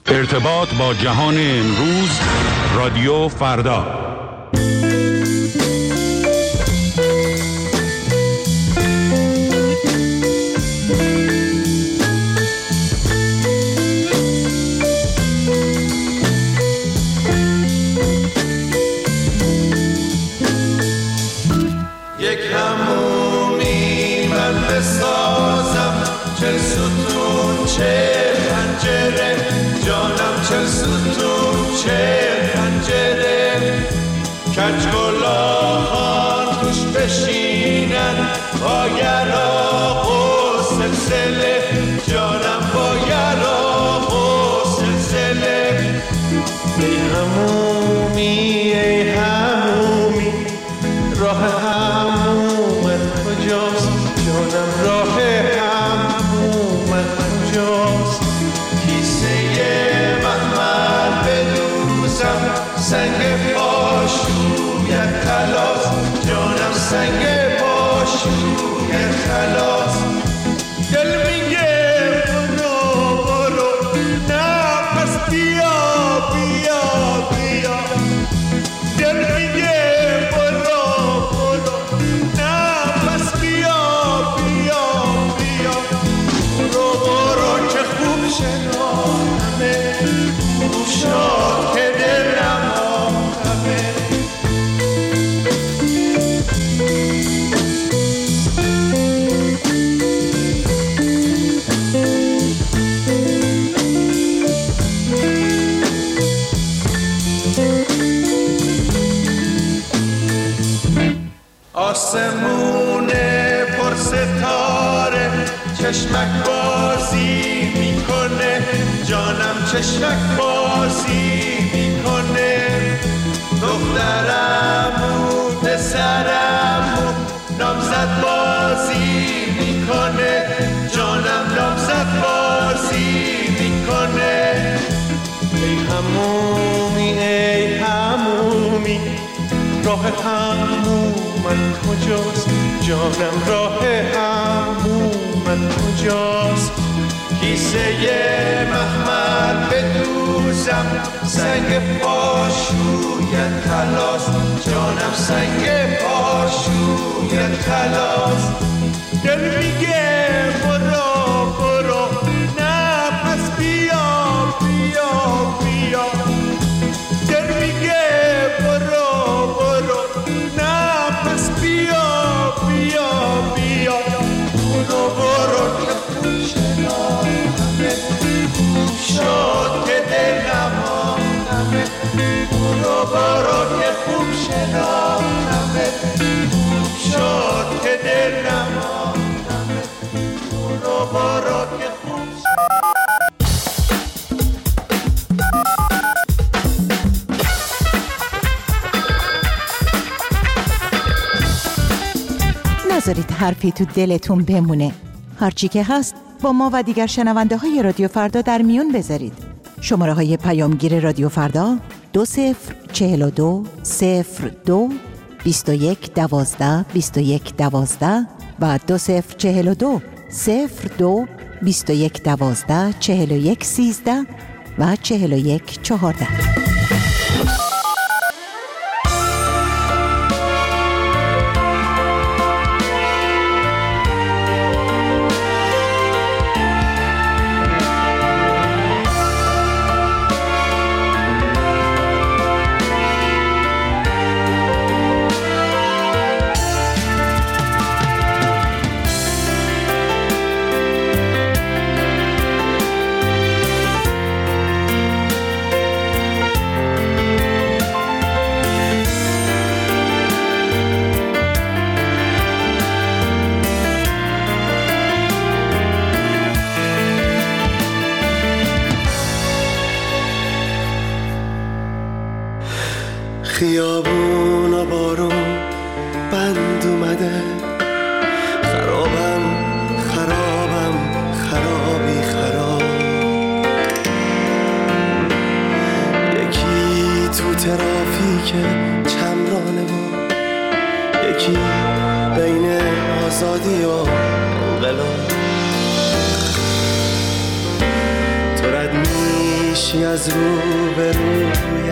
ارتباط با جهان امروز، رادیو فردا. یک همومی من بسازم، چه ستون چه پنجره، جانم چه ستون چه پنجره، کجگلاهان توش بشینن با یراق و سلسله، جانم با یراق و سلسله. ای همومی ای همومی، راه همومت کجاست؟ جانم راه همومت کجاست؟ کیسه مخمل بدوزم، سنگ پاشویت خلاص، جانم سنگ پاشویت خلاص. دل میگه برو برو، نه پس بیا بیا بیا. دل میگه برو برو، نه پس بیا بیا بیا. برو برو که خوب شناختمه، خوب شد که دلم آمدمه. آسمون پر ستاره چشمک بازی میکنه، جانم چشمک بازی میکنه. دخترمو پسرمو نامزد بازی میکنه، جانم نامزد بازی میکنه. ای همومی ای همومی، راه همومت کجاست؟ جانم راه همومت کجاست؟ کیسه مخمل بدوزم، سنگ پاشویت خلاص، جانم سنگ پاشویت خلاص. دل میگه برو برو، نه پس بیا بیا بیا. دل میگه برو برو، نه پس بیا بیا بیا. برو برو که خوب شناختمه، خوب شد که دلم آمدمه. برو برو که خوب شناختمه، خوب شد که دلم آمدمه. برو برو که خوب نذارید حرفی تو دلتون بمونه. هرچی که هست با ما و دیگر شنونده های رادیو فردا در میون بذارید. شماره های پیامگیر رادیو فردا 2042 02 21 12 21 12 و 2042 02 21 12 41 13 و 41 14. خیابون و بارون بند اومده، خرابم خرابم خرابی خراب. یکی تو ترافیک چمرانه و یکی بین آزادی و انقلاب. تو رد میشی از روبروی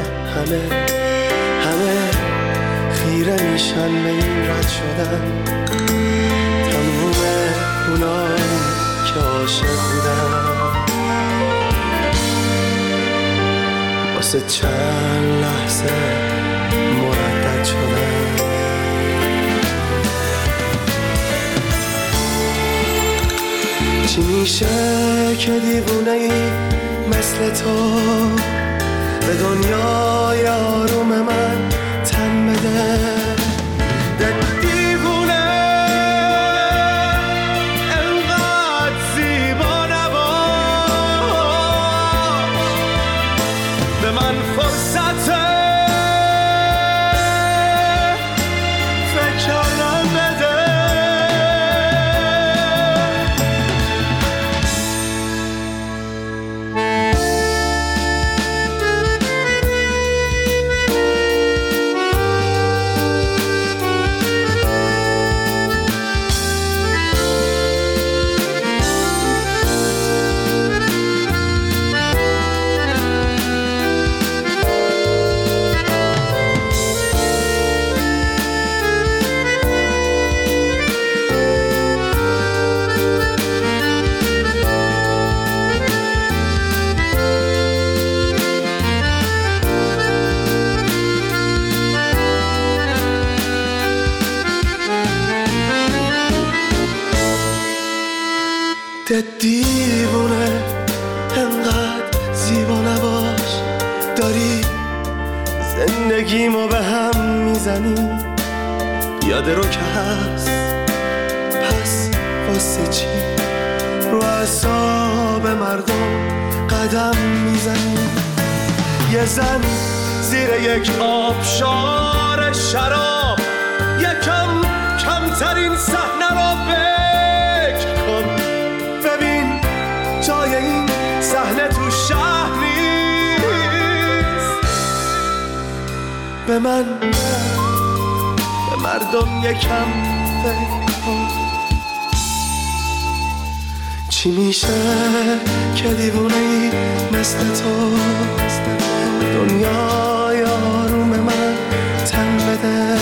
همه خیره میشن به این رد شدن، تموم اونایی که عاشق بودن واسه چند لحظه مردد شدن. چی میشه که دیوونه ای مثل تو به دنیای آروم من تن بده؟ دیوونه انقدر زیبا نباش، به من فرصت فکر کردن بده. دیوونه انقدر زیبا نباش، داری زندگیمو به هم میزنی. یاد رو که هست پس واسه چی رو اعصاب مردم قدم میزنی؟ یه زن زیر یک آبشار شراب یکم کمترین صحنه رو فکر کن. ببین جای این صحنه تو شهر نیست. به من به مردم یکم فکر کن. چی میشه که دیوونه‌ای مثل تو دنیای آروم من تن بده؟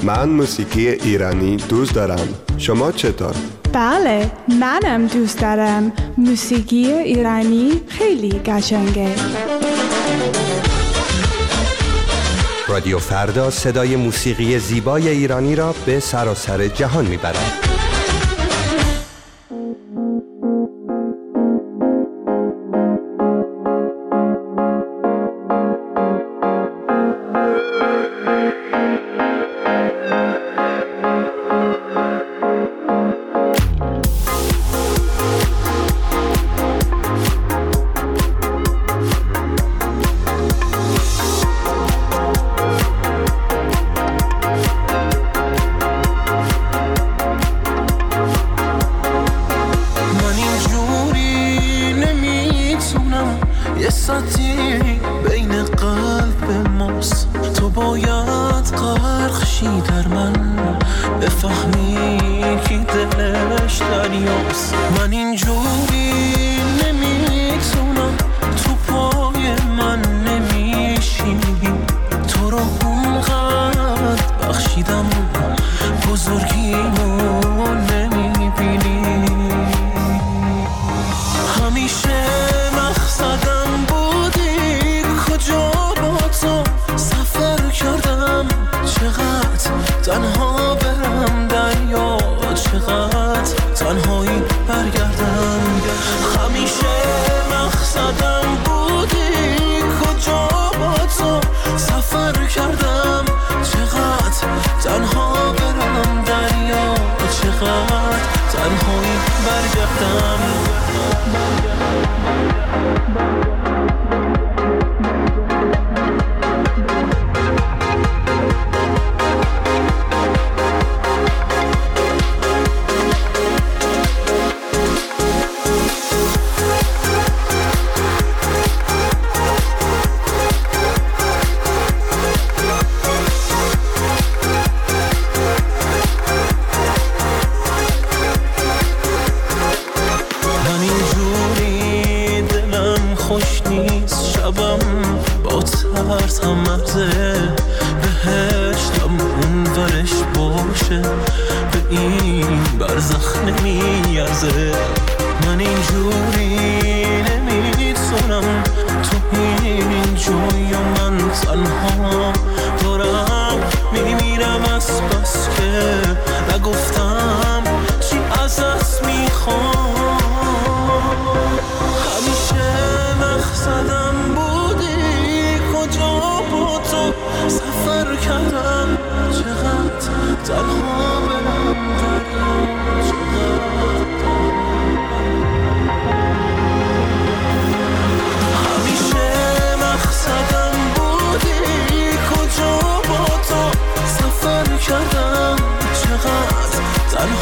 من موسیقی ایرانی دوست دارم. شما چطور؟ بله، منم دوست دارم. موسیقی ایرانی خیلی قشنگه. رادیو فردا صدای موسیقی زیبای ایرانی را به سراسر جهان میبرد.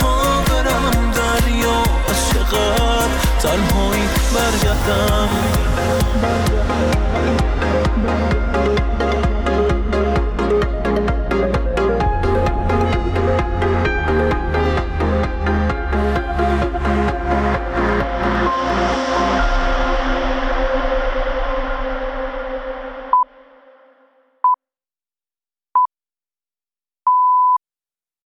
تنهایی برگردم